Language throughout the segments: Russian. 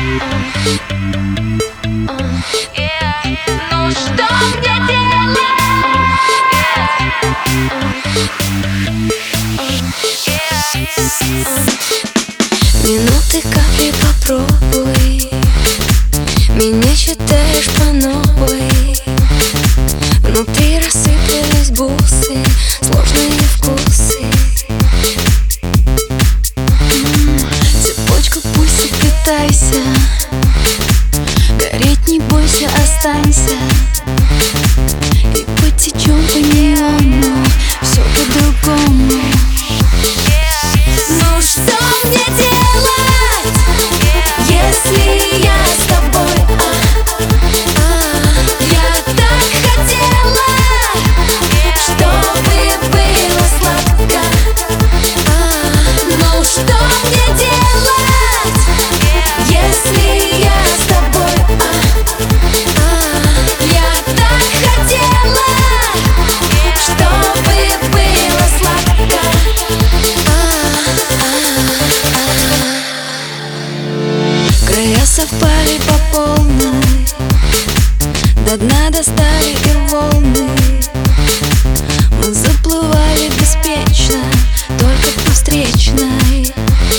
Ну что мне делать? Минуты капли попробуй, меня читаешь по новой. Внутри рассыпались бусы, сложные вкусы. Цепочку пусть и пытайся, гореть не бойся, останься. И потечем по неону, все по-другому. Ну что мне делать, если я с тобой? Я так хотела, чтобы было сладко. Ну что мне делать, если я с тобой? Я так хотела, чтобы было сладко. Края совпали по полной, до дна достали и волны. Мы заплывали беспечно, только по встречной.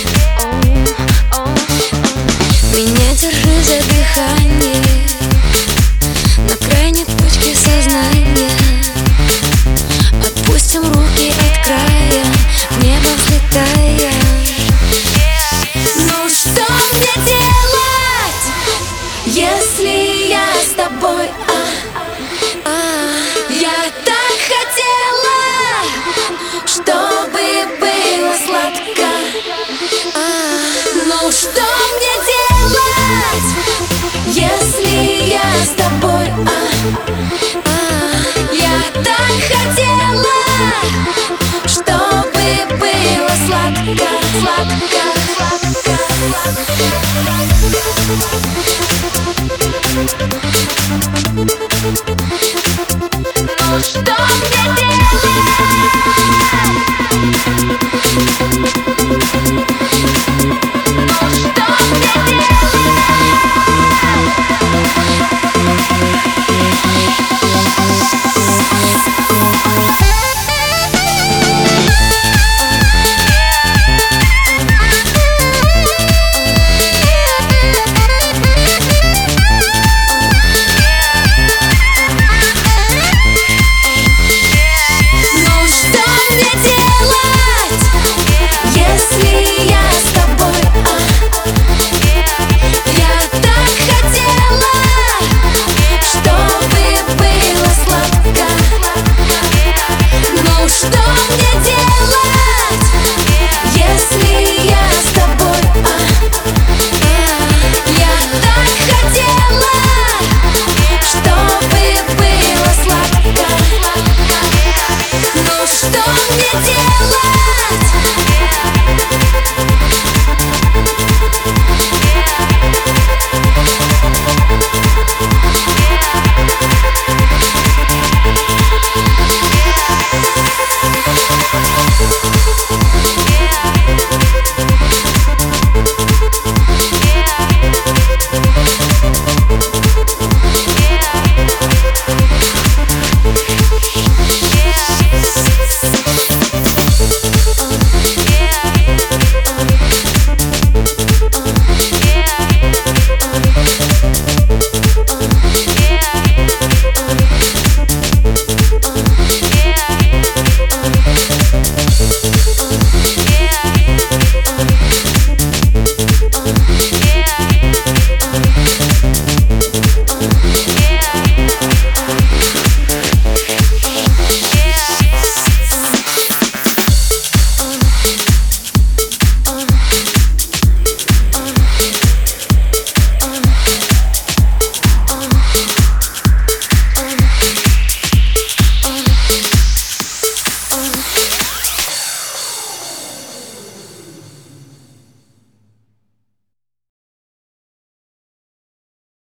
Меня держи за дыхание на крайней точке сознания. Отпустим руки от края, в небо взлетая. Ну что мне делать, если я с тобой? Я так хотела, чтобы было сладко. Ну что мне делать, если я с тобой? Я так хотела, чтобы было сладко, сладко, сладко, сладко.